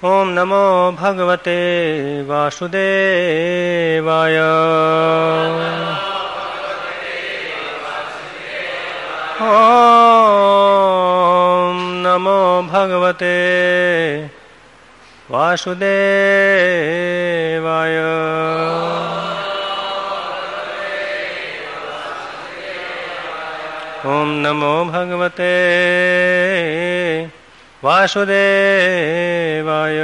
ओम नमो भगवते वासुदेवाय। ओम नमो भगवते वासुदेवाय। ओम नमो भगवते वासुदेवाय।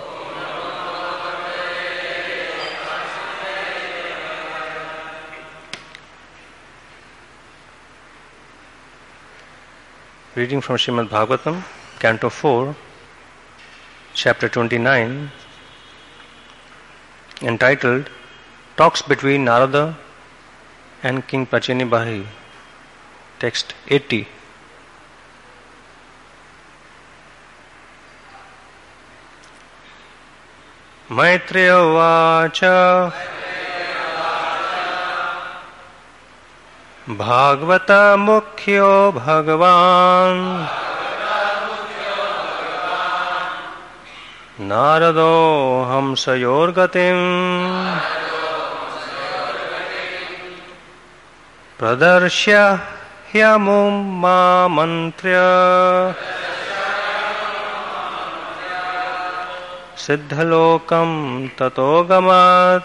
Reading from Srimad Bhagavatam, Canto 4, Chapter 29, entitled Talks Between Narada and King Prachini Barhi. Text 80. Maitreya Vacha Bhagavata Mukhyo Bhagavan Narado Hamsayorgatim Pradarshya Hyamum Ma Mantrya Siddhalokam Tato Gamat.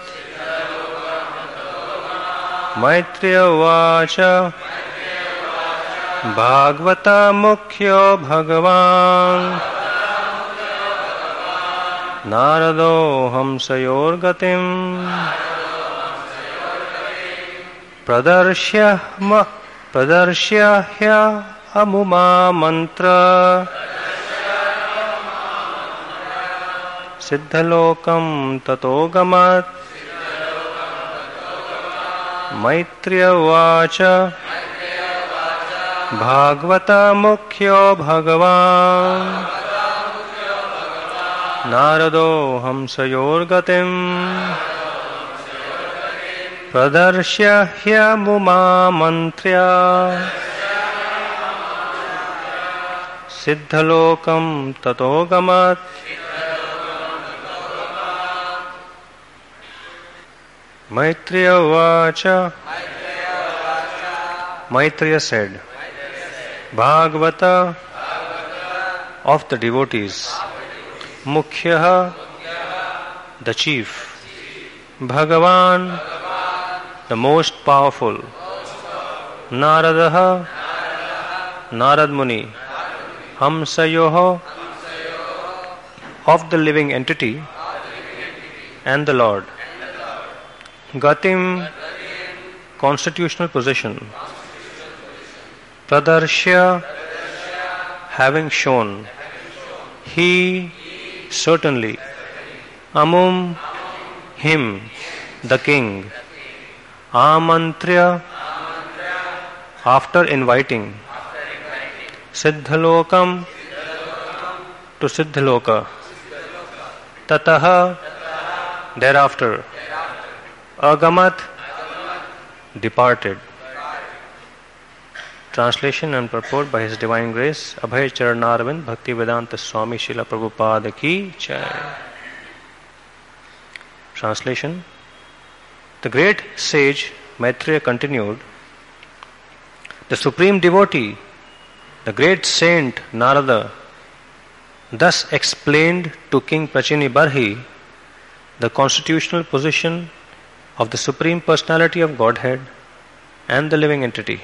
Maitreya Vacha Bhagavata Mukhyo Bhagavan Narado Hamsayorgatim Pradarshya Amuma Mantra Siddhalokam Tato Gamat. Maitreya Vacha Bhagavata Mukhyo Bhagavan Narado Hamsayorgatim Pradarshya Hyamuma Mantrya Siddhalokam Tato Gamat. Maitreya Vacha. Maitreya said, Bhagavata, of the devotees, Mukhyaha, the chief, Bhagavan, the most powerful, Naradaha, Narad Muni, Hamsayoho, of the living entity, and the Lord. Gatim, constitutional position. Pradarshya, having shown. He, certainly. Amum, him, the king. Amantrya, after inviting. Siddhalokam, to Siddhaloka. Tataha, thereafter. Agamat, departed. Translation and purport by His Divine Grace Abhay Charanarvind Bhaktivedanta Swami Srila Prabhupada Ki Jai. Translation. The great sage Maitreya continued, the supreme devotee, the great saint Narada, thus explained to King Prachini Barhi the constitutional position of the Supreme Personality of Godhead and the living entity.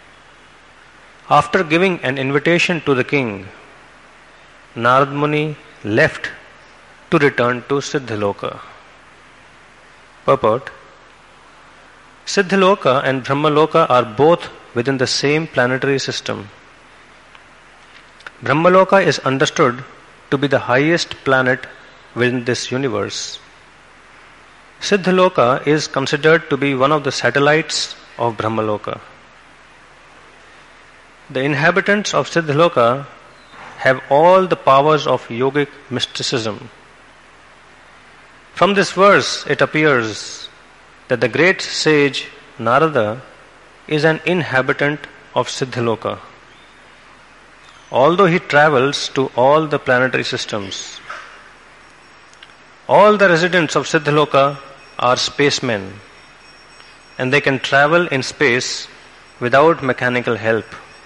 After giving an invitation to the king, Narad Muni left to return to Siddhaloka. Purport. Siddhaloka and Brahmaloka are both within the same planetary system. Brahmaloka is understood to be the highest planet within this universe. Siddhaloka is considered to be one of the satellites of Brahmaloka. The inhabitants of Siddhaloka have all the powers of yogic mysticism. From this verse, it appears that the great sage Narada is an inhabitant of Siddhaloka. Although he travels to all the planetary systems, All the residents of Siddhaloka are spacemen, and they can travel in space without mechanical help.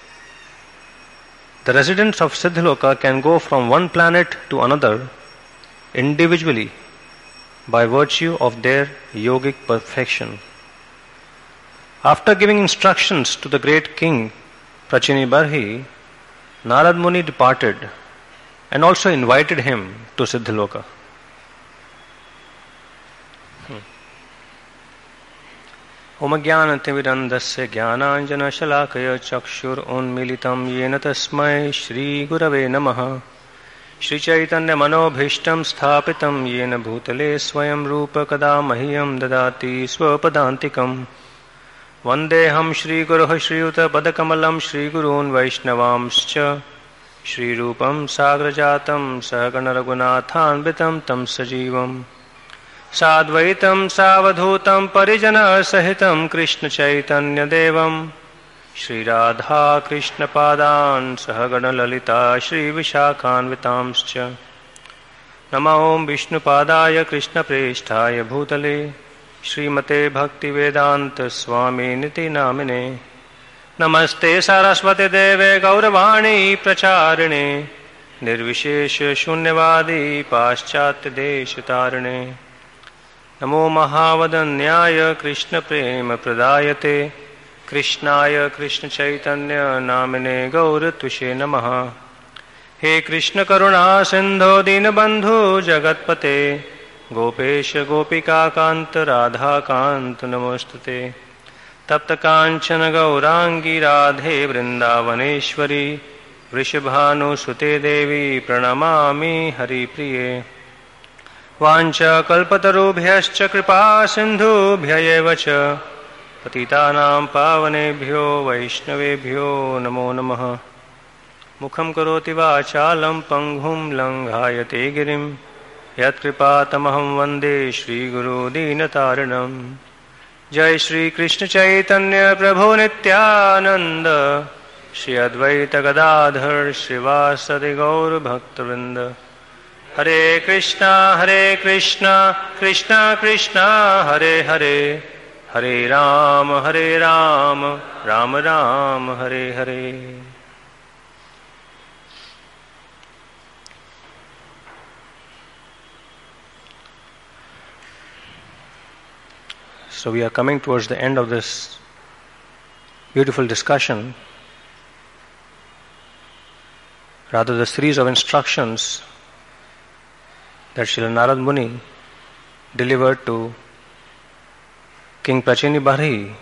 The residents of Siddhaloka can go from one planet to another individually by virtue of their yogic perfection. After giving instructions to the great king Prachini Barhi, Narad Muni departed and also invited him to Siddhaloka. Om Jnanatimirandasya Jnananjana Shalakaya Chakshur Unmilitam Yena Tasmai Shri Gurave Namaha Shri Chaitanya Manobhishtam Sthapitam Yena Bhutale Swayam Rupa Kada Mahiyam Dadati Swapadantikam Vandeham Shri Guru Shri Uta Padakamalam Shri Gurun Vaishnavamscha Shri Rupam Sagrajatam Sahagana Raghunathan Bitam Tam Sajivam Sadvaitam Savadhutam Parijana Sahitam Krishna Chaitanya Devam Shri Radha Krishna Padan Sahagana Lalita Shri Vishakhan Vitamscha Nama Om Vishnu Padaya Krishna Presthaya Bhutale Shri Mate Bhakti Vedanta Swami Niti Namine Namaste Saraswate Deve Gauravani Pracharine Nirvishesha Shunyavadi Paschatya Deshatarine Namo Mahavadanyaya Krishna Prema Pradayate Krishnaya Krishna Chaitanya Namine Gauratushe Namaha He Krishna Karuna Sindho Dinabandhu Jagatpate Gopesha Gopika Kanta Radha Kanta Namostate Tapta Kanchana Gaurangi Radhe Vrindavaneshwari Vrishabhanu Sute Devi Pranamami Hari Priye Vancha Kalpatarubhyascha Kripa Sindhubhya Cha Patitanam Pavanebhyo Vaishnavebhyo Namo Namaha Mukham Karoti Vachalam Panghum Langhayate Girim Yat Kripatamaham Vande Shri Guru Dinataranam Jai Shri Krishna Chaitanya Prabhu Nityananda Shri Advaita Gadadhar Srivasadi Gaur Bhaktavinda Hare Krishna Krishna Krishna Hare Hare Hare Rama Rama Rama Hare Hare. So we are coming towards the end of this beautiful discussion, rather the series of instructions that Srila Narad Muni delivered to King Prachini Barhi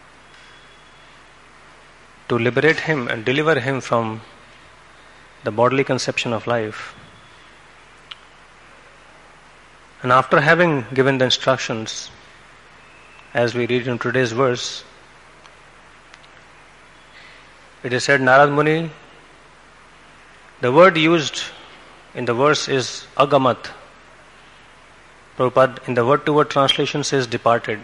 to liberate him and deliver him from the bodily conception of life. And after having given the instructions, as we read in today's verse, it is said, Narad Muni, the word used in the verse is agamat. Prabhupada in the word-to-word translation says departed.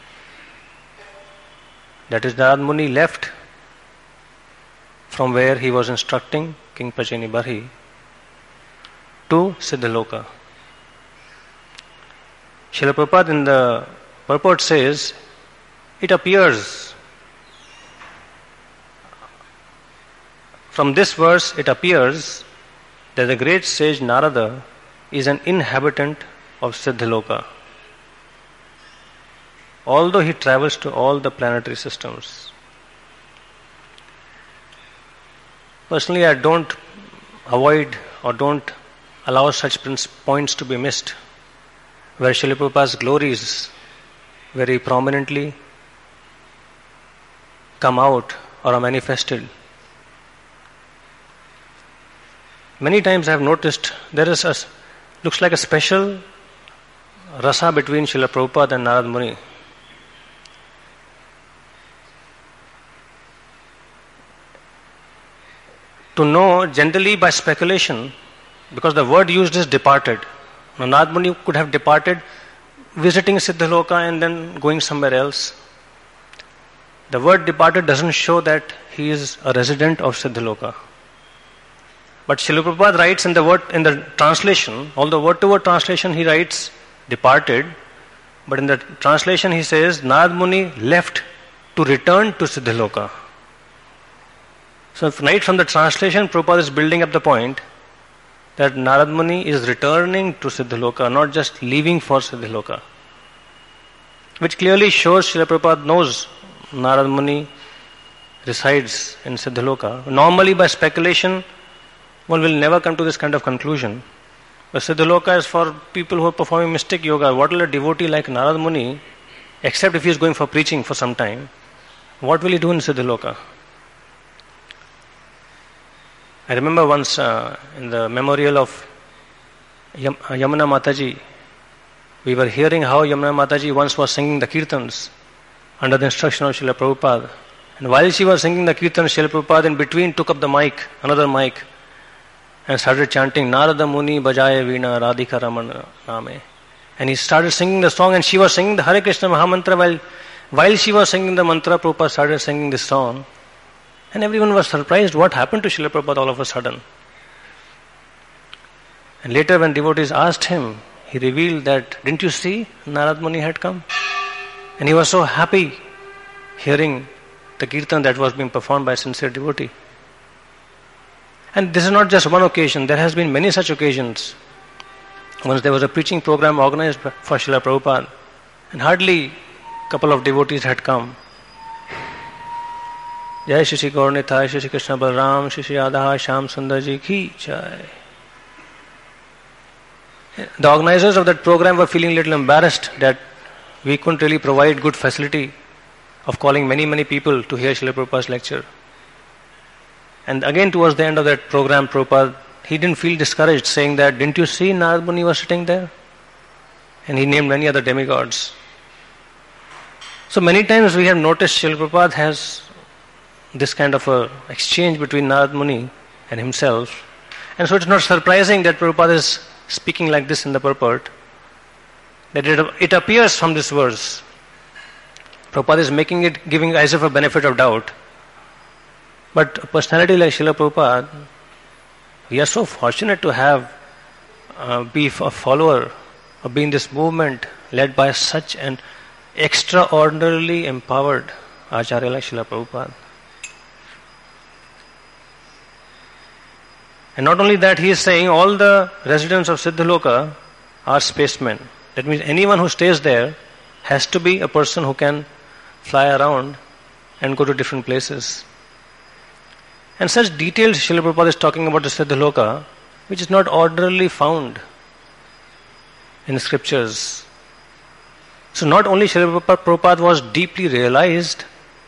That is, Narad Muni left from where he was instructing King Prachini Barhi to Siddhaloka. Srila Prabhupada in the purport says, it appears, from this verse it appears that the great sage Narada is an inhabitant of Siddhaloka, although he travels to all the planetary systems. Personally, I don't avoid or don't allow such points to be missed, where Srila Prabhupada's glories very prominently come out or are manifested. Many times I have noticed there is looks like a special rasa between Srila Prabhupada and Narad Muni. To know generally by speculation, because the word used is departed. Now Narad Muni could have departed visiting Siddhaloka and then going somewhere else. The word departed doesn't show that he is a resident of Siddhaloka. But Srila Prabhupada writes in the translation, although word to word translation he writes departed, but in the translation he says Narad Muni left to return to Siddhaloka. So right from the translation, Prabhupada is building up the point that Narad Muni is returning to Siddhaloka, not just leaving for Siddhaloka. Which clearly shows Srila Prabhupada knows Narad Muni resides in Siddhaloka. Normally by speculation, one will never come to this kind of conclusion. But Siddhaloka is for people who are performing mystic yoga. What will a devotee like Narad Muni, except if he is going for preaching for some time, what will he do in Siddhaloka? I remember once in the memorial of Yamuna Mataji, we were hearing how Yamuna Mataji once was singing the kirtans under the instruction of Srila Prabhupada. And while she was singing the kirtans, Srila Prabhupada in between took up the mic, another mic, and started chanting Narada Muni Bajaye Veena Radhika Ramana Name. And he started singing the song, and she was singing the Hare Krishna Mahamantra. While she was singing the mantra, Prabhupada started singing this song. And everyone was surprised what happened to Srila Prabhupada all of a sudden. And later when devotees asked him, he revealed that, didn't you see Narad Muni had come? And he was so happy hearing the kirtan that was being performed by a sincere devotee. And this is not just one occasion, there has been many such occasions. Once there was a preaching program organized for Srila Prabhupada, and hardly a couple of devotees had come. Jai Shri Shri Gaur Nitai, Shri Shri Krishna Balram, Shri Shri Radha Shyam Sundar Ji Ki Jai. The organizers of that program were feeling a little embarrassed that we couldn't really provide good facility of calling many people to hear Srila Prabhupada's lecture. And again towards the end of that program, Prabhupada, he didn't feel discouraged, saying that, didn't you see Narad Muni was sitting there? And he named many other demigods. So many times we have noticed Srila Prabhupada has this kind of a exchange between Narad Muni and himself. And so it's not surprising that Prabhupada is speaking like this in the purport. That it appears from this verse. Prabhupada is making it, giving as if a benefit of doubt. But a personality like Srila Prabhupada, we are so fortunate to have, be a follower, or be in this movement led by such an extraordinarily empowered Acharya like Srila Prabhupada. And not only that, he is saying all the residents of Siddhaloka are spacemen. That means anyone who stays there has to be a person who can fly around and go to different places. And such details Srila Prabhupada is talking about the Siddhaloka, which is not ordinarily found in the scriptures. So not only Srila Prabhupada was deeply realized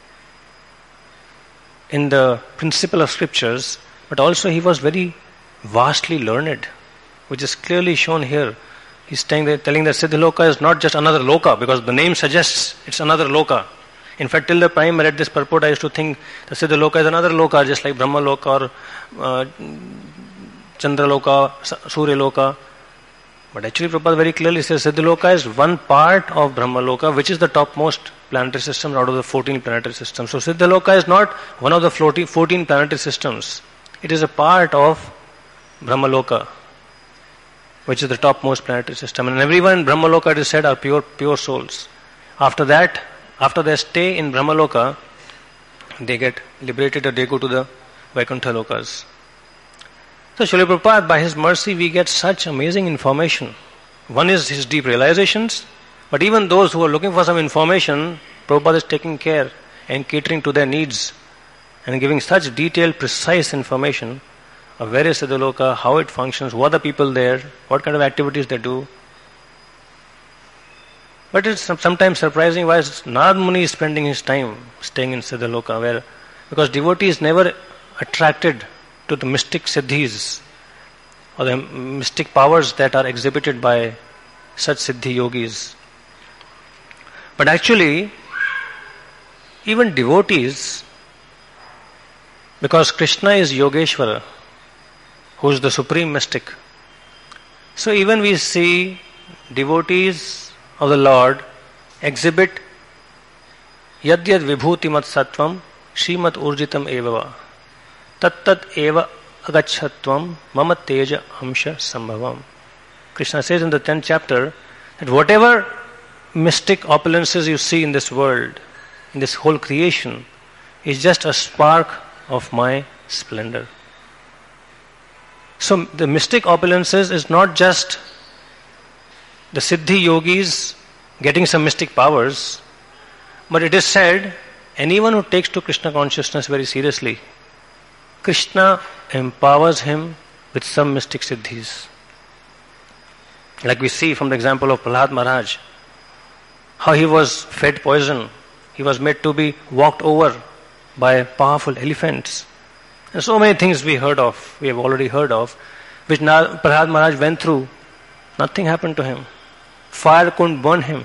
in the principle of scriptures, but also he was very vastly learned, which is clearly shown here. He's telling that Siddhaloka is not just another loka, because the name suggests it's another loka. In fact, till the time I read this purport, I used to think the Siddhaloka is another loka, just like Brahma Loka or Chandra Loka, Surya Loka. But actually Prabhupada very clearly says Siddhaloka is one part of Brahma Loka, which is the topmost planetary system out of the 14 planetary systems. So Siddhaloka is not one of the 14 planetary systems. It is a part of Brahma Loka, which is the topmost planetary system. And everyone in Brahma Loka, it is said, are pure souls. After that, after their stay in Brahma Loka, they get liberated or they go to the Vaikuntha Lokas. So Srila Prabhupada, by his mercy, we get such amazing information. One is his deep realizations, but even those who are looking for some information, Prabhupada is taking care and catering to their needs and giving such detailed, precise information of where is Siddhaloka, how it functions, who are the people there, what kind of activities they do. But it's sometimes surprising why Narad Muni is spending his time staying in Siddhaloka, because devotee is never attracted to the mystic siddhis or the mystic powers that are exhibited by such siddhi yogis. But actually, even devotees, because Krishna is Yogeshwara, who is the supreme mystic. So even we see devotees of the Lord exhibit yadyad vibhuti mat sattvam shrimat urjitam evava tat eva agachatvam mama teja amsha sambhavam. Krishna says in the 10th chapter that whatever mystic opulences you see in this world, in this whole creation, is just a spark of my splendor. So the mystic opulences is not just the Siddhi yogis getting some mystic powers, but it is said anyone who takes to Krishna consciousness very seriously, Krishna empowers him with some mystic siddhis. Like we see from the example of Prahlad Maharaj, how he was fed poison, he was made to be walked over by powerful elephants. And so many things we have already heard of, which Prahlad Maharaj went through. Nothing happened to him. Fire couldn't burn him.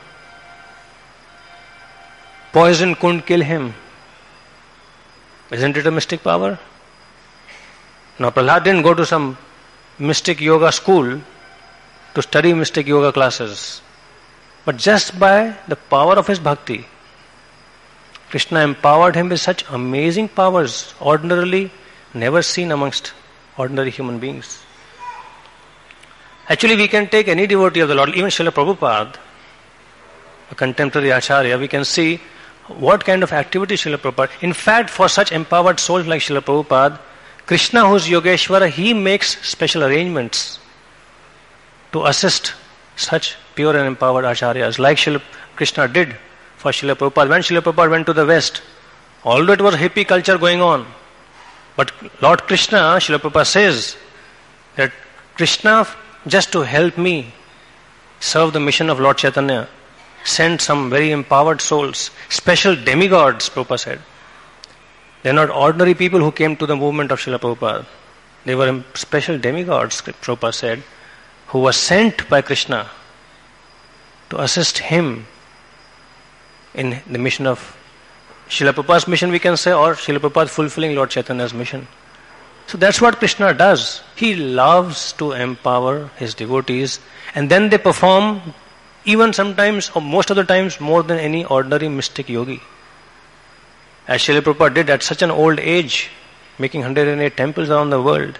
Poison couldn't kill him. Isn't it a mystic power? Now Prahlad didn't go to some mystic yoga school to study mystic yoga classes. But just by the power of his bhakti, Krishna empowered him with such amazing powers, ordinarily never seen amongst ordinary human beings. Actually, we can take any devotee of the Lord, even Srila Prabhupada, a contemporary Acharya, we can see what kind of activity Srila Prabhupada. In fact, for such empowered souls like Srila Prabhupada, Krishna, who is Yogeshwara, he makes special arrangements to assist such pure and empowered Acharyas, like Srila Krishna did for Srila Prabhupada. When Srila Prabhupada went to the West, although it was hippie culture going on, but Lord Krishna, Srila Prabhupada says that Krishna, just to help me serve the mission of Lord Chaitanya, sent some very empowered souls, special demigods, Prabhupada said. They are not ordinary people who came to the movement of Srila Prabhupada. They were special demigods, Prabhupada said, who were sent by Krishna to assist him in the mission of Srila Prabhupada's mission, we can say, or Srila Prabhupada fulfilling Lord Chaitanya's mission. So that's what Krishna does. He loves to empower his devotees, and then they perform even sometimes, or most of the times, more than any ordinary mystic yogi. As Srila Prabhupada did at such an old age, making 108 temples around the world.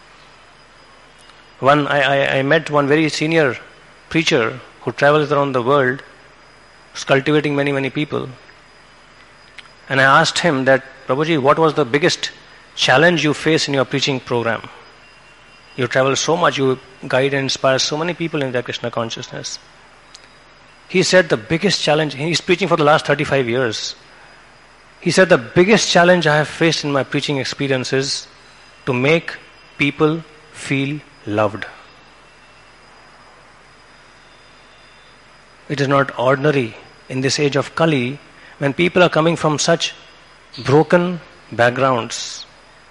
I met one very senior preacher who travels around the world, who's cultivating many, many people. And I asked him that, Prabhuji, what was the biggest challenge you face in your preaching program? You travel so much, you guide and inspire so many people in their Krishna consciousness. He said the biggest challenge, he's preaching for the last 35 years. He said the biggest challenge I have faced in my preaching experience is to make people feel loved. It is not ordinary in this age of Kali, when people are coming from such broken backgrounds,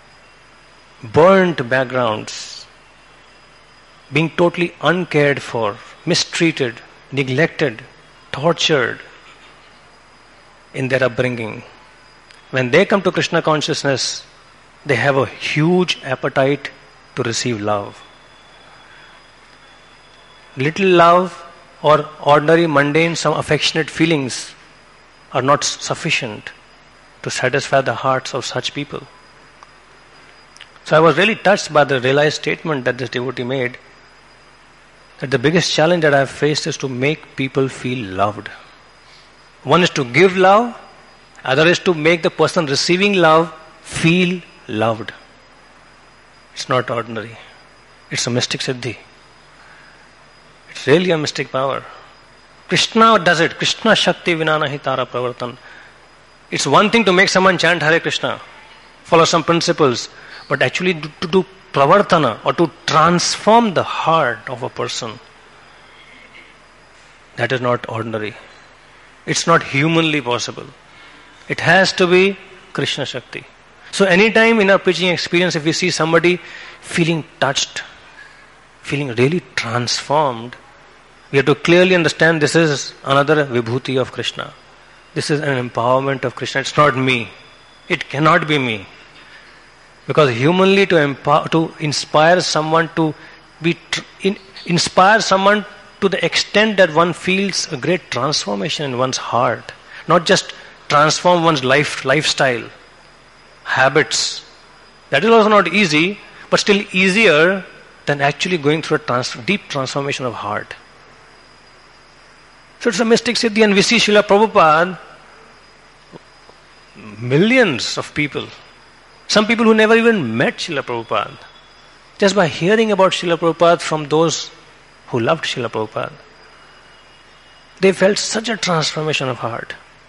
burnt backgrounds, being totally uncared for, mistreated, neglected, tortured in their upbringing. When they come to Krishna consciousness, they have a huge appetite to receive love. Little love or ordinary, mundane, some affectionate feelings are not sufficient to satisfy the hearts of such people. So I was really touched by the realized statement that this devotee made, that the biggest challenge that I have faced is to make people feel loved. One is to give love, other is to make the person receiving love feel loved. It's not ordinary. It's a mystic siddhi. It's really a mystic power. Krishna does it. Krishna Shakti Vinanahi Tara Pravartan. It's one thing to make someone chant Hare Krishna, follow some principles, but actually to do pravartana, or to transform the heart of a person, that is not ordinary. It's not humanly possible. It has to be Krishna Shakti. So anytime in our preaching experience, if we see somebody feeling touched, feeling really transformed, we have to clearly understand this is another vibhuti of Krishna. This is an empowerment of Krishna. It's not me. It cannot be me. Because humanly to inspire someone to inspire someone to the extent that one feels a great transformation in one's heart, not just transform one's lifestyle, habits. That is also not easy, but still easier than actually going through a deep transformation of heart. So it's a mystic siddhi, and we see Srila Prabhupada, millions of people, some people who never even met Srila Prabhupada, just by hearing about Srila Prabhupada from those who loved Srila Prabhupada, they felt such a transformation of heart.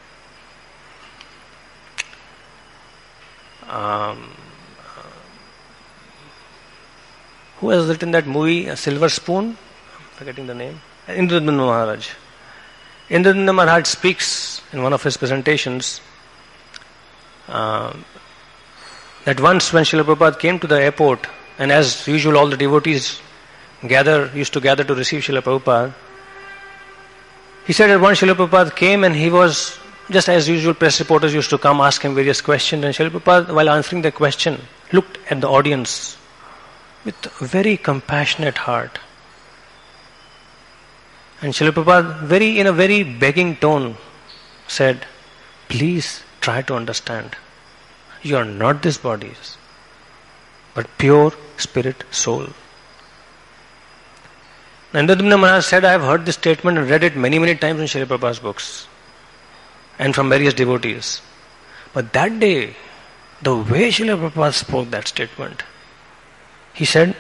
Who has written that movie, A Silver Spoon? I'm forgetting the name. Indradumna Maharaj. Indradumna Maharaj speaks in one of his presentations that once when Srila Prabhupada came to the airport, and as usual all the devotees used to gather to receive Srila Prabhupada, he said that once Srila Prabhupada came, and he was, just as usual, press reporters used to come ask him various questions, and Srila Prabhupada, while answering the question, looked at the audience with a very compassionate heart. And Srila Prabhupada, in a very begging tone, said, please try to understand. You are not these bodies, but pure spirit soul. Indradumna Maharaj said, I have heard this statement and read it many, many times in Srila Prabhupada's books and from various devotees. But that day, the way Srila Prabhupada spoke that statement, he said,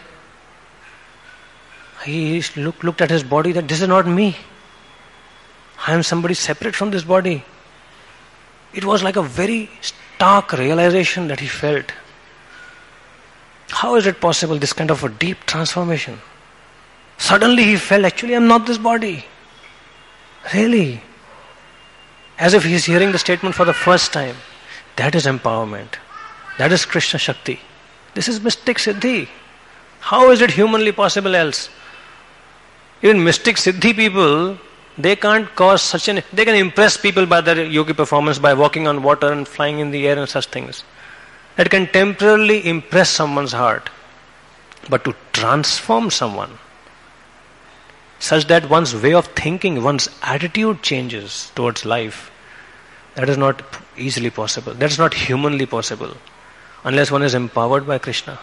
he looked at his body, that this is not me. I am somebody separate from this body. It was like a very stark realization that he felt. How is it possible, this kind of a deep transformation? Suddenly he felt, actually I am not this body. Really. As if he is hearing the statement for the first time. That is empowerment. That is Krishna Shakti. This is mystic siddhi. How is it humanly possible else? Even mystic siddhi people, they can't cause they can impress people by their yogi performance, by walking on water and flying in the air and such things. That can temporarily impress someone's heart. But to transform someone, such that one's way of thinking, one's attitude changes towards life, that is not easily possible. That is not humanly possible, unless one is empowered by Krishna.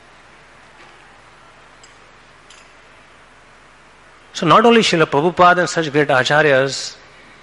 So not only Srila Prabhupada and such great acharyas,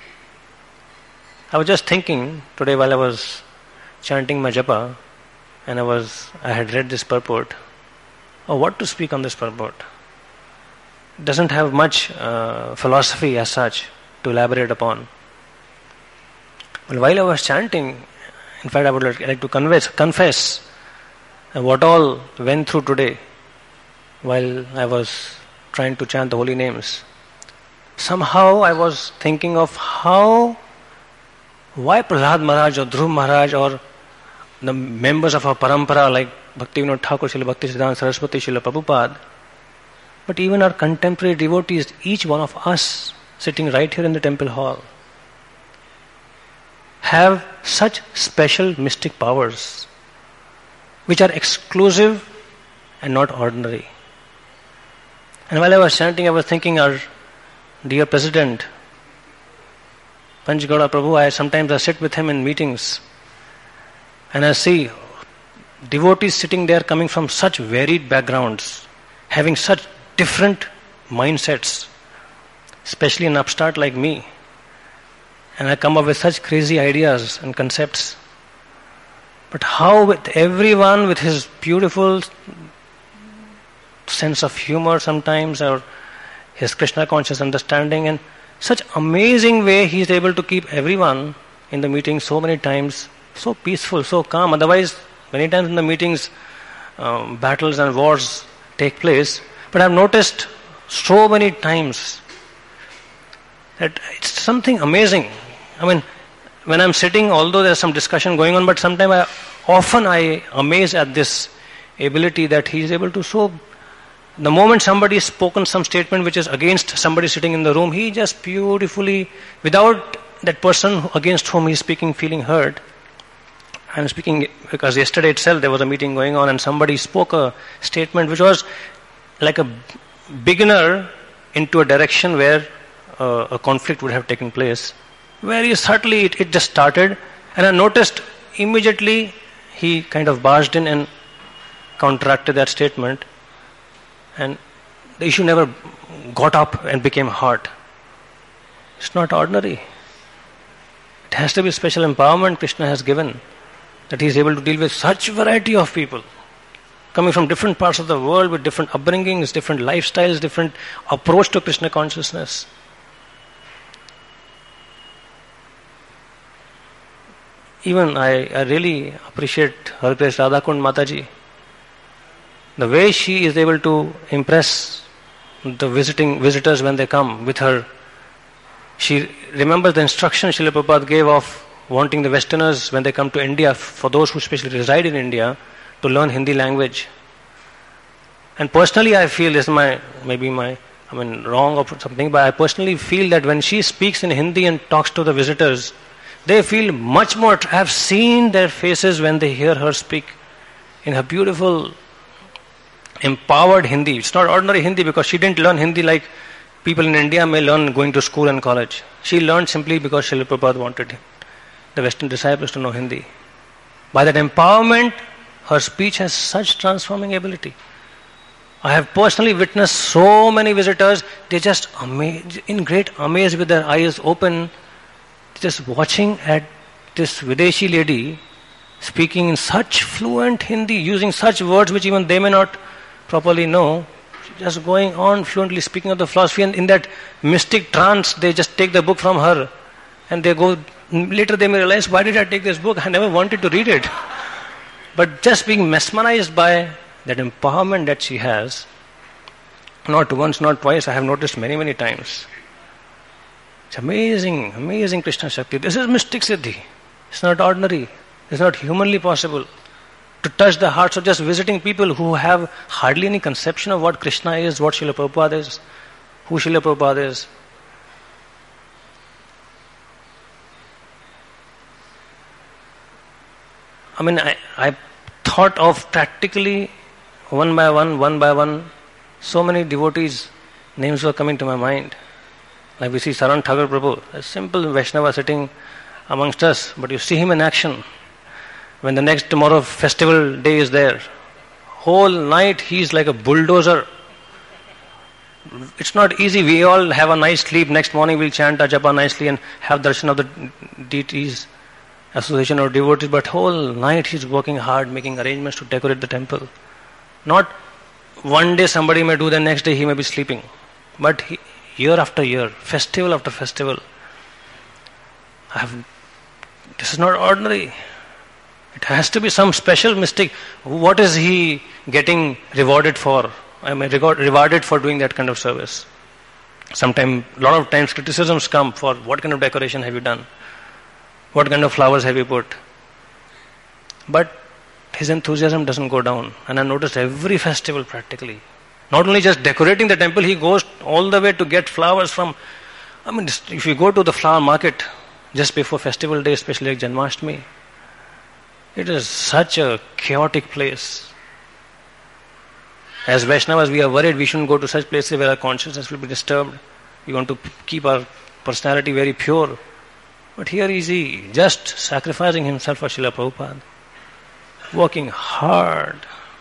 I was just thinking today while I was chanting my japa, and I had read this purport, what to speak on this purport. It doesn't have much philosophy as such to elaborate upon. But while I was chanting, in fact I would like to confess what all went through today while I was trying to chant the holy names. Somehow I was thinking of why Prahlad Maharaj or Dhruv Maharaj or the members of our parampara like Bhaktivinoda Thakur, Srila Bhaktisiddhanta Saraswati, Srila Prabhupada, but even our contemporary devotees, each one of us sitting right here in the temple hall, have such special mystic powers which are exclusive and not ordinary. And while I was chanting, I was thinking our dear President, Panchgauda Prabhu, sometimes I sit with him in meetings and I see devotees sitting there coming from such varied backgrounds, having such different mindsets, especially an upstart like me. And I come up with such crazy ideas and concepts. But how with everyone with his beautiful sense of humor sometimes, or his Krishna conscious understanding, and such amazing way he is able to keep everyone in the meeting so many times so peaceful, so calm. Otherwise, many times in the meetings, battles and wars take place. But I've noticed so many times that it's something amazing. I mean, when I'm sitting, although there's some discussion going on, but sometimes I amaze at this ability that he is able to the moment somebody has spoken some statement which is against somebody sitting in the room, he just beautifully, without that person against whom he is speaking feeling heard. I'm speaking because yesterday itself there was a meeting going on and somebody spoke a statement which was like a beginner into a direction where a conflict would have taken place. Very subtly it just started, and I noticed immediately he kind of barged in and counteracted that statement, and the issue never got up and became hot. It's not ordinary. It has to be special empowerment Krishna has given, that he is able to deal with such variety of people, coming from different parts of the world with different upbringings, different lifestyles, different approach to Krishna consciousness. Even I really appreciate Her Grace Radhakund Mataji. The way she is able to impress the visitors when they come with her. She remembers the instruction Srila Prabhupada gave of wanting the Westerners when they come to India, for those who especially reside in India, to learn Hindi language. And personally I feel, this is wrong or something, but I personally feel that when she speaks in Hindi and talks to the visitors, they feel much more. I have seen their faces when they hear her speak in her beautiful, empowered Hindi. It's not ordinary Hindi, because she didn't learn Hindi like people in India may learn going to school and college. She learned simply because Srila Prabhupada wanted the Western disciples to know Hindi. By that empowerment, her speech has such transforming ability. I have personally witnessed so many visitors, they just in great amaze with their eyes open, just watching at this Videshi lady speaking in such fluent Hindi, using such words which even they may not properly know, just going on fluently speaking of the philosophy, and in that mystic trance they just take the book from her and they go, later they may realize, why did I take this book? I never wanted to read it. But just being mesmerized by that empowerment that she has, not once, not twice, I have noticed many, many times. It's amazing, amazing Krishna Shakti. This is mystic Siddhi. It's not ordinary. It's not humanly possible to touch the hearts of just visiting people who have hardly any conception of what Krishna is, what Srila Prabhupada is, who Srila Prabhupada is. I thought of practically one by one, so many devotees' names were coming to my mind. Like we see Saran Thakur Prabhu, a simple Vaishnava sitting amongst us, but you see him in action. When the tomorrow festival day is there, whole night he's like a bulldozer. It's not easy. We all have a nice sleep. Next morning we'll chant Ajapa nicely and have darshan of the deities, association of devotees, but whole night he's working hard, making arrangements to decorate the temple. Not one day somebody may do, the next day he may be sleeping. But year after year, festival after festival, this is not ordinary. It has to be some special mystic. What is he getting rewarded for? Rewarded for doing that kind of service. A lot of times criticisms come for what kind of decoration have you done? What kind of flowers have you put? But his enthusiasm doesn't go down. And I noticed every festival practically. Not only just decorating the temple, he goes all the way to get flowers from... if you go to the flower market just before festival day, especially like Janmashtami, it is such a chaotic place. As Vaishnavas, we are worried we shouldn't go to such places where our consciousness will be disturbed. We want to keep our personality very pure. But here is he, just sacrificing himself for Srila Prabhupada, working hard.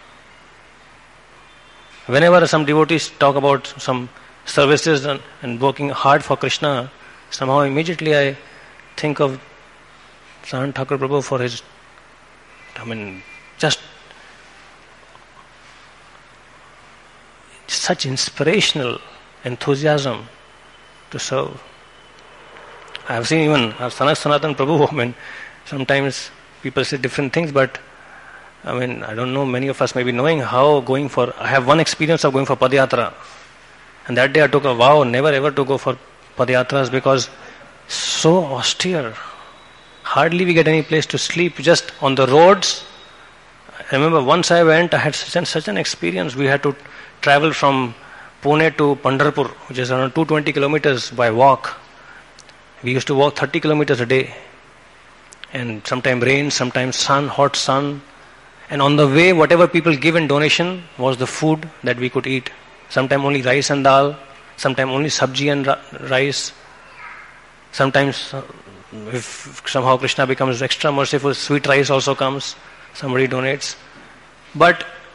Whenever some devotees talk about some services and working hard for Krishna, somehow immediately I think of Saran Thakur Prabhu for his, just such inspirational enthusiasm to serve. I have seen even Sanatan Prabhu, sometimes people say different things, but I don't know, many of us may be knowing how I have one experience of going for Padayatra. And that day I took a vow never ever to go for Padayatras, because so austere. Hardly we get any place to sleep, just on the roads. I remember once I went, I had such an experience. We had to travel from Pune to Pandharpur, which is around 220 kilometers by walk. We used to walk 30 kilometers a day. And sometimes rain, sometimes sun, hot sun. And on the way, whatever people give in donation was the food that we could eat. Sometimes only rice and dal, sometimes only sabji and rice. Sometimes, if somehow Krishna becomes extra merciful, sweet rice also comes, somebody donates. But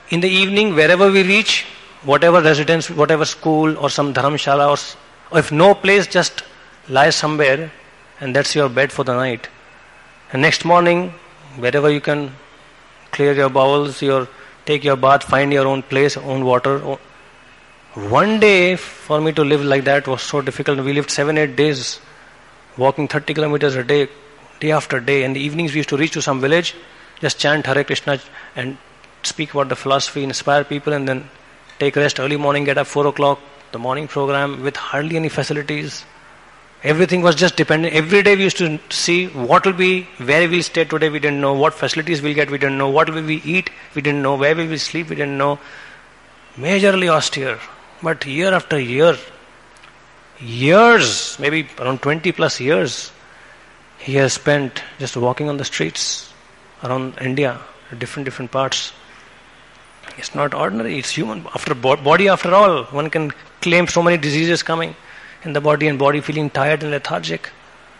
in the evening, wherever we reach, whatever residence, whatever school or some dharamshala, or if no place, just lie somewhere and that's your bed for the night. And next morning, wherever you can clear your bowels, take your bath, find your own place, own water. One day for me to live like that was so difficult. We lived 7-8 days, walking 30 kilometers a day, day after day. In the evenings we used to reach to some village, just chant Hare Krishna and speak about the philosophy, inspire people, and then take rest. Early morning, get up 4 o'clock, the morning program with hardly any facilities. Everything was just dependent. Every day we used to see what will be, where we'll stay today, we didn't know. What facilities we'll get, we didn't know. What will we eat, we didn't know. Where will we sleep, we didn't know. Majorly austere. But year after year, years, maybe around 20 plus years, he has spent just walking on the streets around India, different parts. It's not ordinary, it's human. After body, after all, one can claim so many diseases coming in the body and body feeling tired and lethargic.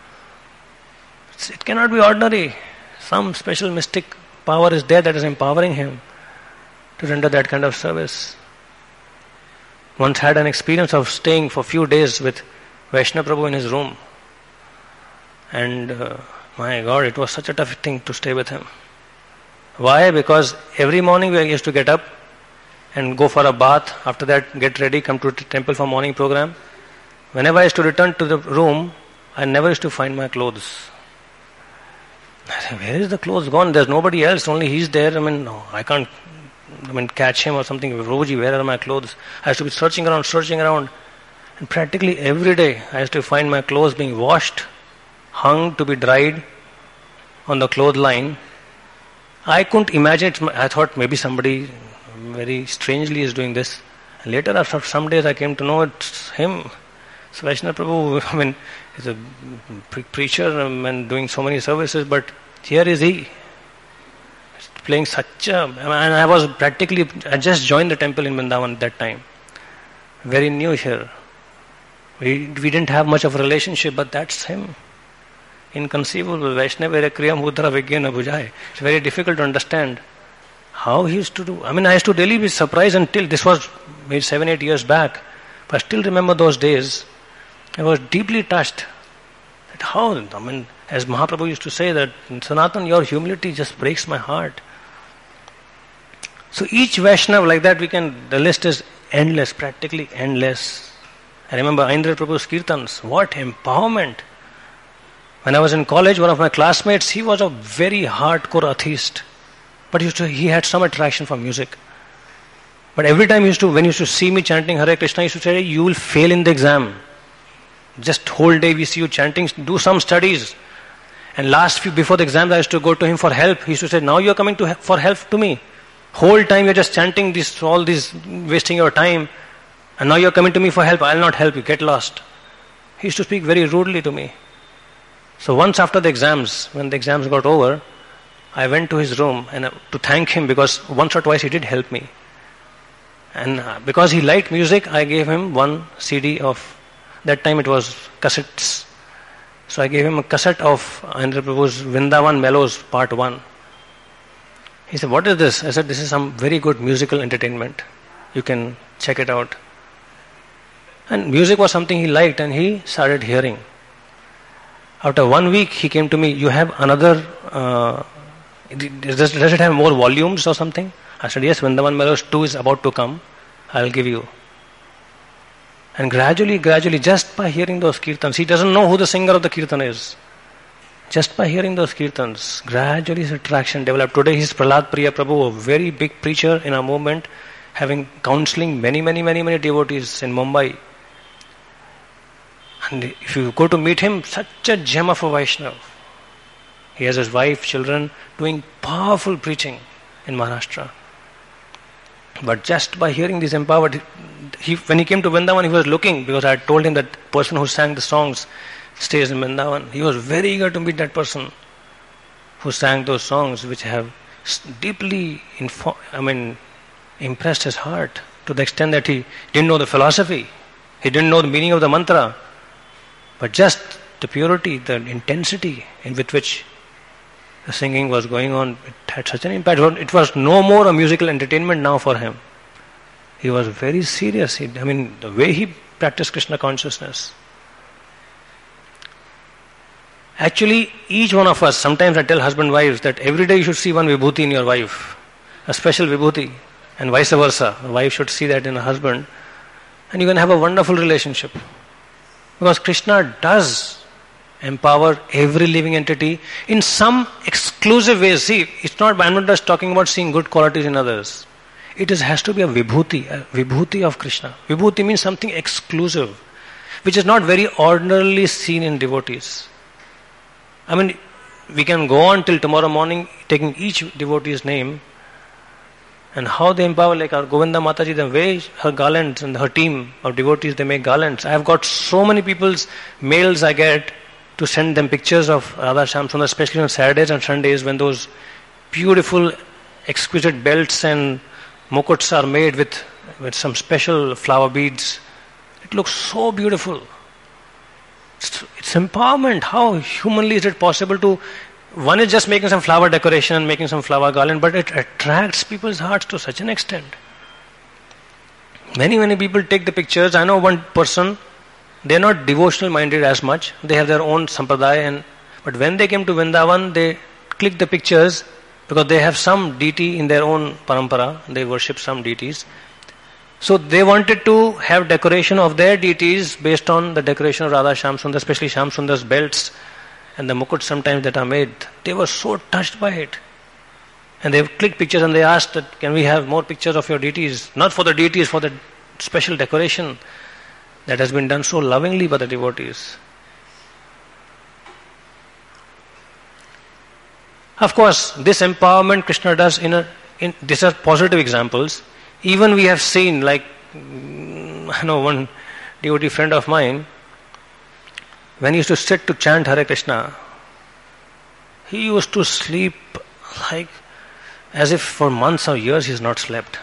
It cannot be ordinary. Some special mystic power is there that is empowering him to render that kind of service. Once had an experience of staying for a few days with Vaishnava Prabhu in his room. And my God, it was such a tough thing to stay with him. Why? Because every morning we used to get up and go for a bath. After that, get ready, come to the temple for morning program. Whenever I used to return to the room, I never used to find my clothes. I said, where is the clothes gone? There's nobody else, only he's there. No, I can't catch him or something. Prabhuji, where are my clothes? I used to be searching around. And practically every day, I used to find my clothes being washed, hung to be dried on the clothesline. I couldn't imagine it. I thought maybe somebody very strangely is doing this. And later, after some days, I came to know it's him. So Vaishnava Prabhu, he's a preacher and doing so many services, but here is he, playing such a... And I just joined the temple in Vrindavan at that time. Very new here. We didn't have much of a relationship, but that's him. Inconceivable. Vaishnava Kriyam Udhara Vijnana Bhujai. It's very difficult to understand how he used to do. I used to really be surprised until this was maybe 7-8 years back. But I still remember those days. I was deeply touched. At how, as Mahaprabhu used to say that, Sanatan, your humility just breaks my heart. So each Vaishnava like that, the list is endless, practically endless. I remember Indra Prabhu's Kirtans. What empowerment! When I was in college, one of my classmates, he was a very hardcore atheist. But he had some attraction for music. But every time when he used to see me chanting Hare Krishna, he used to say, you will fail in the exam. Just whole day we see you chanting, do some studies. And before the exams, I used to go to him for help. He used to say, now you are coming for help to me. Whole time you are just chanting all this, wasting your time. And now you are coming to me for help. I will not help you, get lost. He used to speak very rudely to me. So once after the exams, when the exams got over, I went to his room and to thank him because once or twice he did help me. And because he liked music, I gave him one CD of, that time it was cassettes. So I gave him a cassette of Indra Prabhu's Vrindavan Mellows Part 1. He said, what is this? I said, this is some very good musical entertainment. You can check it out. And music was something he liked and he started hearing. After 1 week, he came to me, you have another, does it have more volumes or something? I said, yes, Vrindavan Mellows 2 is about to come. I'll give you. And gradually, just by hearing those kirtans, he doesn't know who the singer of the kirtan is. Just by hearing those kirtans, gradually his attraction developed. Today he is Prahlad Priya Prabhu, a very big preacher in our movement, counseling many devotees in Mumbai. And if you go to meet him, such a gem of a Vaishnava. He has his wife, children, doing powerful preaching in Maharashtra. But just by hearing this empowered, when he came to Vrindavan, he was looking, because I had told him that person who sang the songs stays in Vrindavan. He was very eager to meet that person who sang those songs, which have deeply impressed his heart to the extent that he didn't know the philosophy, he didn't know the meaning of the mantra, but just the purity, the intensity with which The singing was going on. It had such an impact. It was no more a musical entertainment now for him. He was very serious. The way he practiced Krishna consciousness. Actually, each one of us, sometimes I tell husband wives that every day you should see one vibhuti in your wife, a special vibhuti, and vice versa. The wife should see that in a husband, and you can have a wonderful relationship. Because Krishna does empower every living entity in some exclusive ways. See, I'm not just talking about seeing good qualities in others. It has to be a vibhuti of Krishna. Vibhuti means something exclusive, which is not very ordinarily seen in devotees. We can go on till tomorrow morning taking each devotee's name and how they empower, like our Govinda Mataji, the way her garlands and her team of devotees, they make garlands. I have got so many people's mails I get to send them pictures of Radha Shyam, especially on Saturdays and Sundays when those beautiful, exquisite belts and mukuts are made with some special flower beads. It looks so beautiful. It's empowerment. How humanly is it possible to... One is just making some flower decoration and making some flower garland, but it attracts people's hearts to such an extent. Many people take the pictures. I know one person, they're not devotional minded as much. They have their own sampradaya, but when they came to Vrindavan, they clicked the pictures because they have some deity in their own parampara. They worship some deities. So they wanted to have decoration of their deities based on the decoration of Radha Shyam Sundar, especially Shyam Sundar's belts and the mukuts sometimes that are made. They were so touched by it. And they clicked pictures and they asked that, can we have more pictures of your deities? Not for the deities, for the special decoration that has been done so lovingly by the devotees. Of course, this empowerment Krishna does these are positive examples. Even we have seen, like, I know one devotee friend of mine, when he used to sit to chant Hare Krishna, he used to sleep like as if for months or years he has not slept.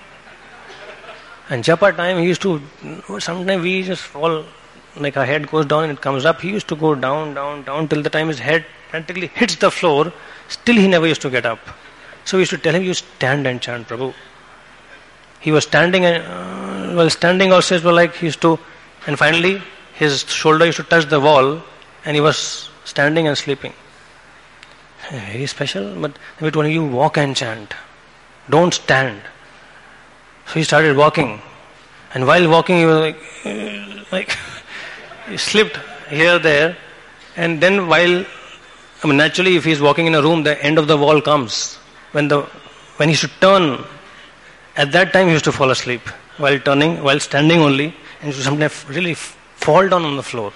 And japa time, he used to, sometimes we just fall, like our head goes down and it comes up. He used to go down till the time his head practically hits the floor. Still he never used to get up. So we used to tell him, you stand and chant, Prabhu. He was standing and while standing also as well, like he used to, and finally his shoulder used to touch the wall and he was standing and sleeping. Very special, but we told him, you walk and chant. Don't stand. So he started walking. And while walking he was like he slipped here, there. And then naturally if he's walking in a room, the end of the wall comes. When he should turn, at that time he used to fall asleep while standing only, and he used to sometimes really fall down on the floor.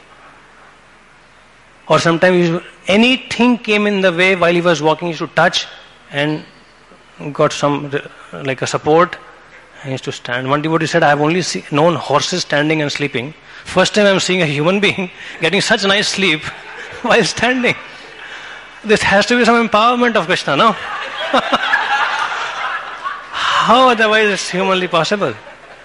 Or sometimes anything came in the way while he was walking, he used to touch and got some like a support, and he used to stand. One devotee said, I have only known horses standing and sleeping. First time I am seeing a human being getting such nice sleep while standing. This has to be some empowerment of Krishna, no? How otherwise it's humanly possible?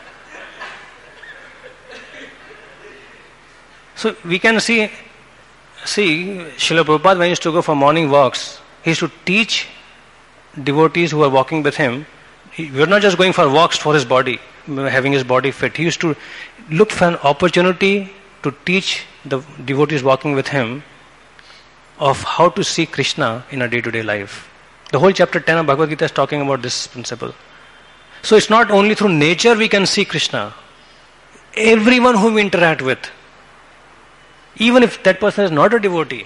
So we can see Srila Prabhupada, when he used to go for morning walks, he used to teach devotees who were walking with him. We were not just going for walks for his body, having his body fit. He used to look for an opportunity to teach the devotees walking with him of how to see Krishna in a day-to-day life. The whole chapter 10 of Bhagavad Gita is talking about this principle. So it's not only through nature we can see Krishna. Everyone whom we interact with, even if that person is not a devotee,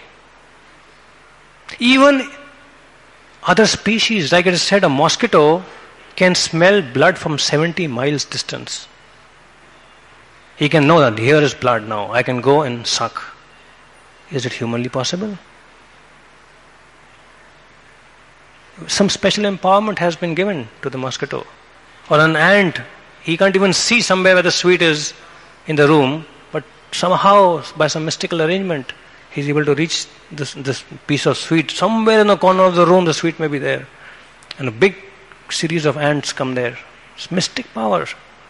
even other species, like it is said, a mosquito can smell blood from 70 miles distance. He can know that here is blood now, I can go and suck. Is it humanly possible? Some special empowerment has been given to the mosquito. Or an ant, he can't even see somewhere where the sweet is in the room, but somehow by some mystical arrangement he's able to reach this piece of sweet. Somewhere in the corner of the room the sweet may be there, and a big series of ants come there. It's mystic power.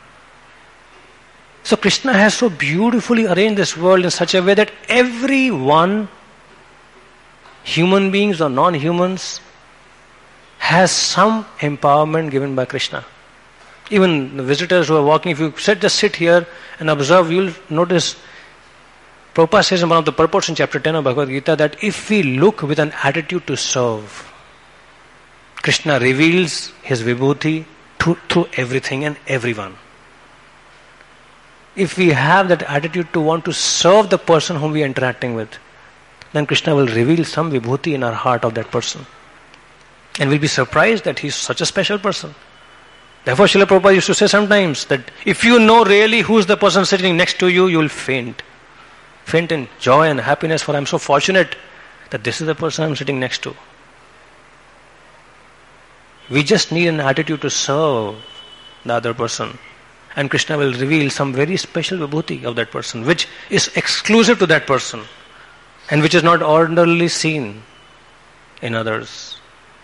So Krishna has so beautifully arranged this world in such a way that everyone human beings or non-humans, has some empowerment given by Krishna. Even the visitors who are walking, if you just sit here and observe, you'll notice Prabhupada says in one of the purports in chapter 10 of Bhagavad Gita that if we look with an attitude to serve, Krishna reveals his vibhuti through everything and everyone. If we have that attitude to want to serve the person whom we are interacting with, then Krishna will reveal some vibhuti in our heart of that person. And we'll be surprised that he's such a special person. Therefore, Srila Prabhupada used to say sometimes that if you know really who's the person sitting next to you, you'll faint. Faint in joy and happiness, for I'm so fortunate that this is the person I'm sitting next to. We just need an attitude to serve the other person. And Krishna will reveal some very special vibhuti of that person, which is exclusive to that person and which is not ordinarily seen in others.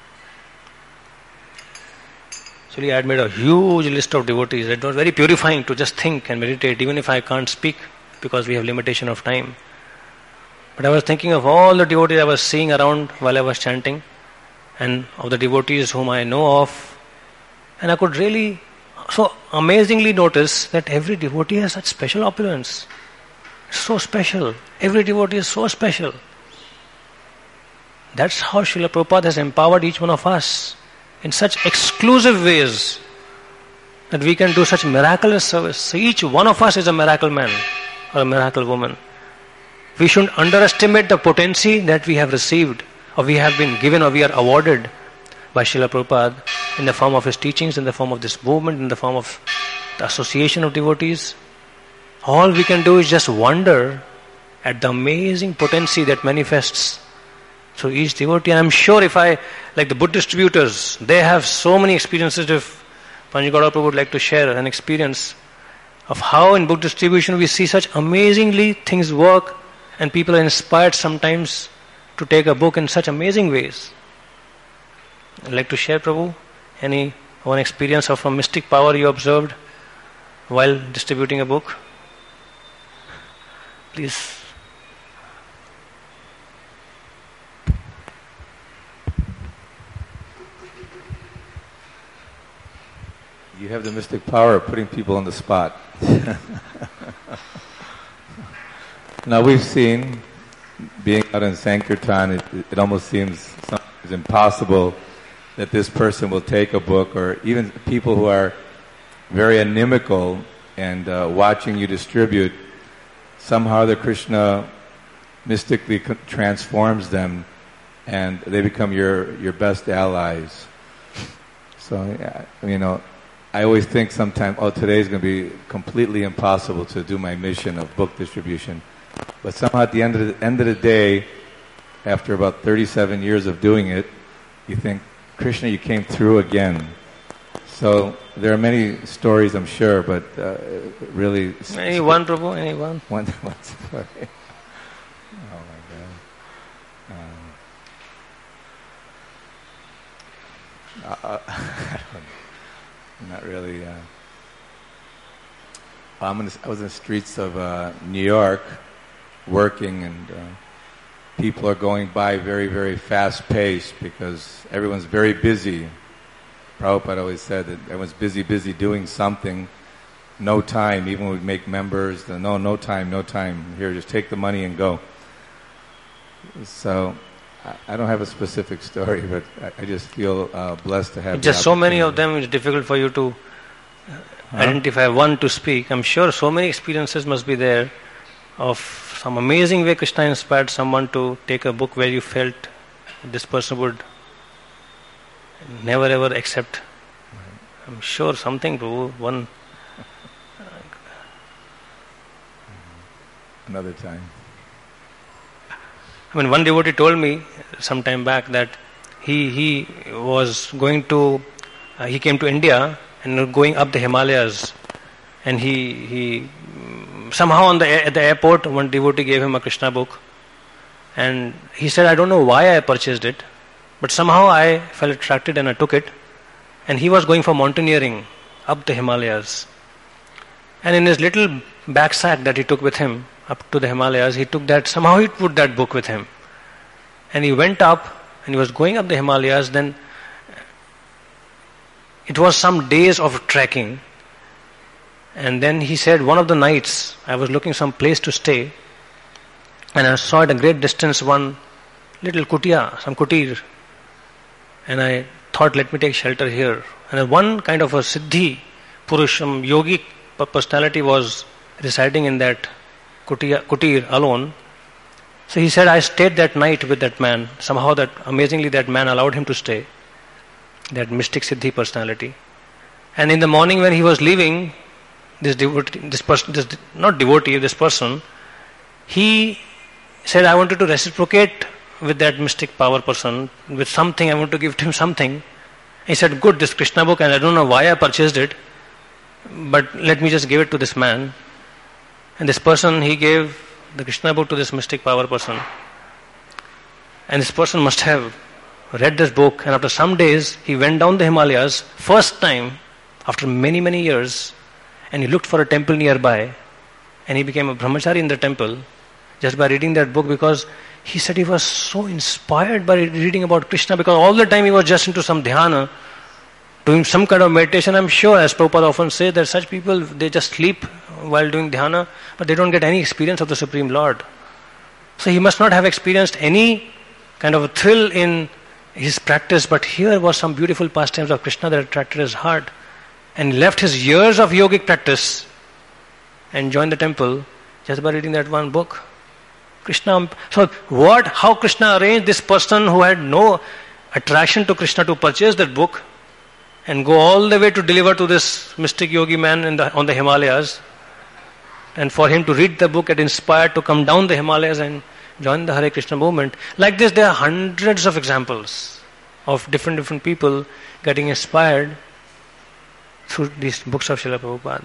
Actually, I had made a huge list of devotees. It was very purifying to just think and meditate, even if I can't speak because we have limitation of time. But I was thinking of all the devotees I was seeing around while I was chanting, and of the devotees whom I know of, and I could really so amazingly notice that every devotee has such special opulence. It's so special. Every devotee is so special. That's how Srila Prabhupada has empowered each one of us in such exclusive ways that we can do such miraculous service. So each one of us is a miracle man or a miracle woman. We shouldn't underestimate the potency that we have received, or we have been given, or we are awarded by Srila Prabhupada in the form of his teachings, in the form of this movement, in the form of the association of devotees. All we can do is just wonder at the amazing potency that manifests through each devotee. And I'm sure if I, like the book distributors, they have so many experiences. If Panji Gaura Prabhu would like to share an experience of how in book distribution we see such amazingly things work, and people are inspired sometimes to take a book in such amazing ways. I'd like to share, Prabhu, any one experience of a mystic power you observed while distributing a book? Please. You have the mystic power of putting people on the spot. Now we've seen, being out in Sankirtan, it almost seems sometimes impossible that this person will take a book, or even people who are very inimical and watching you distribute, somehow the Krishna mystically transforms them and they become your best allies. So, I always think sometimes, today's going to be completely impossible to do my mission of book distribution. But somehow at the end of the day, after about 37 years of doing it, you think, Krishna, you came through again. So there are many stories, I'm sure, but really... Any one, Prabhu? Any one? One story. Oh my God. Not really. I was in the streets of New York working, and people are going by very, very fast paced because everyone's very busy. Prabhupada always said that everyone's busy doing something. No time, even when we make members, no time. Here, just take the money and go. So, I don't have a specific story, but I just feel blessed to have. Just so many of them, it's difficult for you to identify one to speak. I'm sure so many experiences must be there of some amazing way Krishna inspired someone to take a book where you felt this person would never ever accept. I'm sure something, Prabhu, one. Another time. One devotee told me some time back that he was going to, he came to India and going up the Himalayas, and he somehow at the airport one devotee gave him a Krishna book, and he said, I don't know why I purchased it, but somehow I felt attracted and I took it, and he was going for mountaineering up the Himalayas, and in his little backpack that he took with him up to the Himalayas, he took that, somehow he put that book with him. And he went up and he was going up the Himalayas. Then it was some days of trekking. And then he said, one of the nights I was looking some place to stay, and I saw at a great distance one little kutia, some kutir. And I thought, let me take shelter here. And one kind of a siddhi, purush, yogic personality was residing in that kutir alone. So he said, I stayed that night with that man. Somehow that, amazingly, that man allowed him to stay. That mystic siddhi personality. And in the morning when he was leaving, this person, he said, I wanted to reciprocate with that mystic power person, with something, I want to give to him something. He said, good, this Krishna book, and I don't know why I purchased it, but let me just give it to this man. And this person, he gave the Krishna book to this mystic power person. And this person must have read this book, and after some days, he went down the Himalayas, first time, after many, many years, and he looked for a temple nearby, and he became a brahmachari in the temple, just by reading that book, because he said he was so inspired by reading about Krishna, because all the time he was just into some dhyana, doing some kind of meditation. I'm sure, as Prabhupada often says, that such people, they just sleep while doing dhyana, but they don't get any experience of the Supreme Lord. So he must not have experienced any kind of a thrill in his practice, but here was some beautiful pastimes of Krishna that attracted his heart, and he left his years of yogic practice and joined the temple just by reading that one book. Krishna. So how Krishna arranged this person who had no attraction to Krishna to purchase that book and go all the way to deliver to this mystic yogi man on the Himalayas, and for him to read the book, get inspired to come down the Himalayas and join the Hare Krishna movement. Like this, there are hundreds of examples of different people getting inspired through these books of Srila Prabhupada.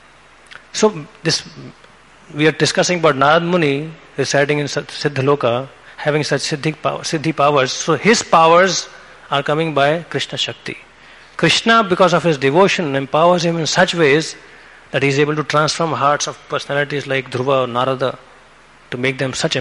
So we are discussing about Narad Muni residing in Siddhaloka, having such siddhi powers. So his powers are coming by Krishna Shakti. Krishna, because of his devotion, empowers him in such ways that he is able to transform hearts of personalities like Dhruva or Narada to make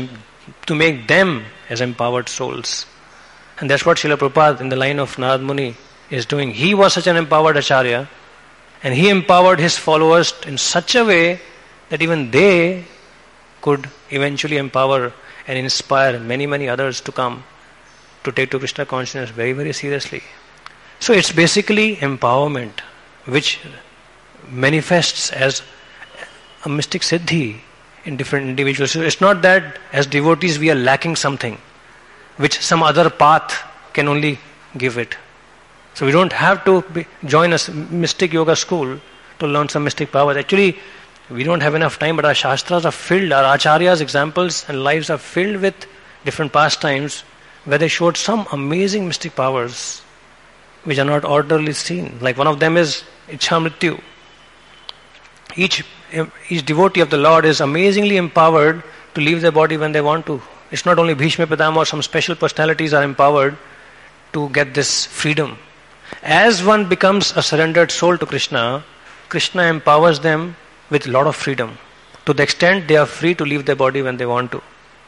them as empowered souls. And that's what Srila Prabhupada in the line of Narad Muni is doing. He was such an empowered acharya, and he empowered his followers in such a way that even they could eventually empower and inspire many, many others to come to take to Krishna consciousness very, very seriously. So it's basically empowerment which manifests as a mystic siddhi in different individuals. So it's not that as devotees we are lacking something which some other path can only give it. So we don't have to join a mystic yoga school to learn some mystic powers. Actually, we don't have enough time, but our shastras are filled, our acharyas' examples and lives are filled with different pastimes where they showed some amazing mystic powers which are not ordinarily seen. Like one of them is Ichha Mrityu. Each devotee of the Lord is amazingly empowered to leave their body when they want to. It's not only Bhishma Pitama or some special personalities are empowered to get this freedom. As one becomes a surrendered soul to Krishna, Krishna empowers them with a lot of freedom, to the extent they are free to leave their body when they want to.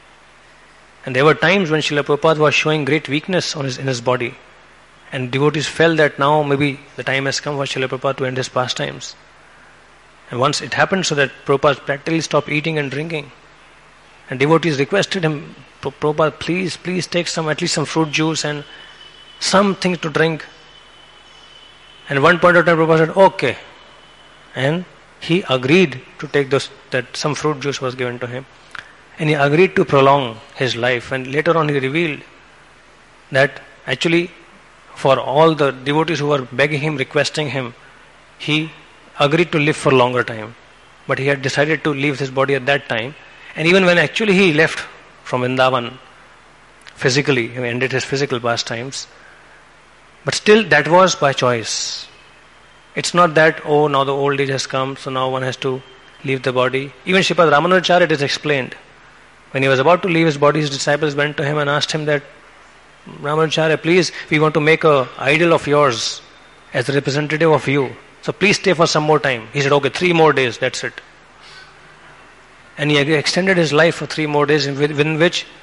And there were times when Srila Prabhupada was showing great weakness in his body, and devotees felt that now maybe the time has come for Srila Prabhupada to end his pastimes. And once it happened so that Prabhupada practically stopped eating and drinking, and devotees requested him, Prabhupada, please take at least some fruit juice and something to drink. And at one point of time Prabhupada said, okay. And he agreed to take that some fruit juice was given to him. And he agreed to prolong his life. And later on he revealed that actually for all the devotees who were begging him, requesting him, he agreed to live for a longer time. But he had decided to leave his body at that time. And even when actually he left from Vrindavan physically, he ended his physical pastimes, but still that was by choice. It's not that, now the old age has come, so now one has to leave the body. Even Sripad Ramanujacharya, it is explained. When he was about to leave his body, his disciples went to him and asked him that, Ramanujacharya, please, we want to make an idol of yours as the representative of you. So please stay for some more time. He said, okay, 3 more days, that's it. And he extended his life for 3 more days, within which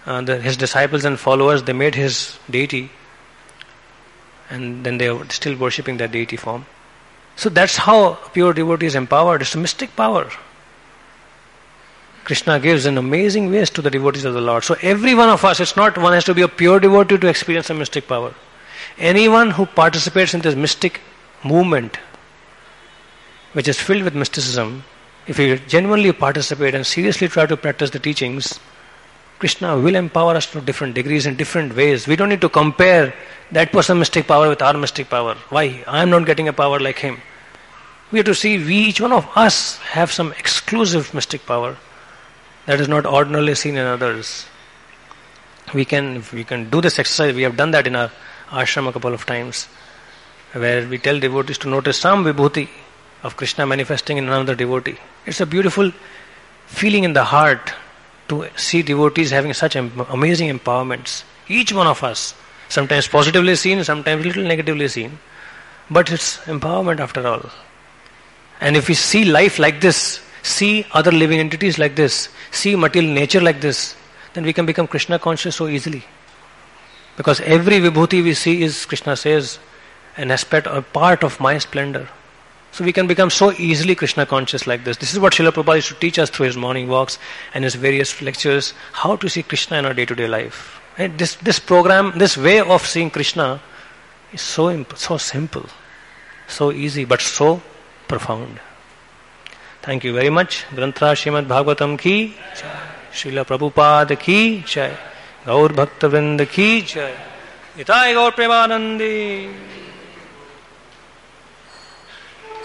his disciples and followers, they made his deity, and then they are still worshipping that deity form. So that's how pure devotee is empowered. It's a mystic power. Krishna gives in amazing ways to the devotees of the Lord. So every one of us, it's not one has to be a pure devotee to experience a mystic power. Anyone who participates in this mystic movement, which is filled with mysticism, if we genuinely participate and seriously try to practice the teachings, Krishna will empower us to different degrees in different ways. We don't need to compare that person's mystic power with our mystic power. Why? I am not getting a power like him. We have to see each one of us have some exclusive mystic power that is not ordinarily seen in others. We can do this exercise. We have done that in our ashram a couple of times, where we tell devotees to notice some vibhuti of Krishna manifesting in another devotee. It's a beautiful feeling in the heart to see devotees having such amazing empowerments. Each one of us, sometimes positively seen, sometimes little negatively seen, but it's empowerment after all. And if we see life like this, see other living entities like this, see material nature like this, then we can become Krishna conscious so easily. Because every vibhuti we see is, Krishna says, an aspect or part of my splendor. So we can become so easily Krishna conscious like this. This is what Srila Prabhupada used to teach us through his morning walks and his various lectures, how to see Krishna in our day-to-day life. And this program, this way of seeing Krishna is so simple, so easy, but so profound. Thank you very much. Granthra Srimad Bhagavatam ki jai. Srila Prabhupada ki jai. Gaur Bhakta Vrinda ki jai. Nitai Gaur Premanandi.